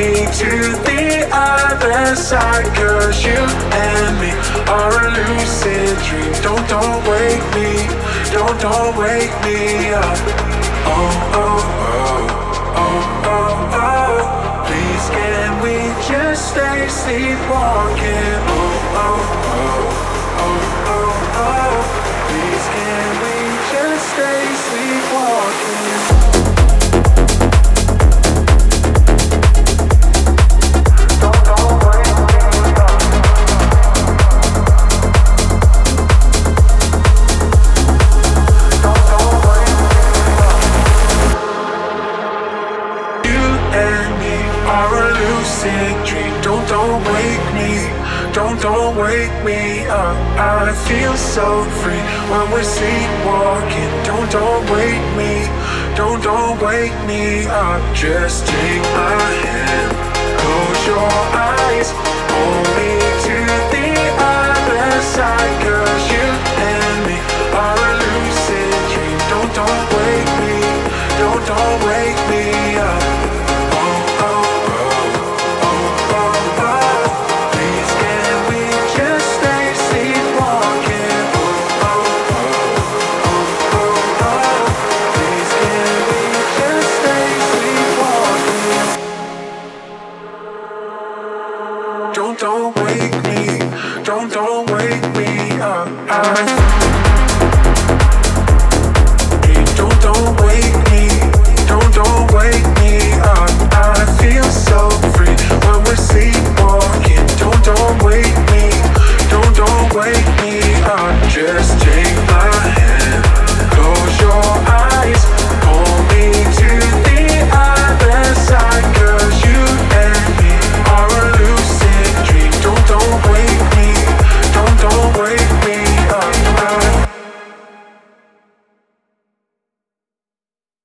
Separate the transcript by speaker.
Speaker 1: me to the other side. 'Cause you and me are a lucid dream. Don't wake me, don't wake me up. Oh, oh, oh, oh, oh, oh. Please can we just stay sleepwalking? Oh, oh, oh, oh, oh, oh. Please can we just stay sleepwalking? Dream. Don't wake me, don't wake me up. I feel so free when we're sleepwalking. Don't wake me, don't wake me up. Just take my hand, close your eyes, hold me to the other side. 'Cause you and me are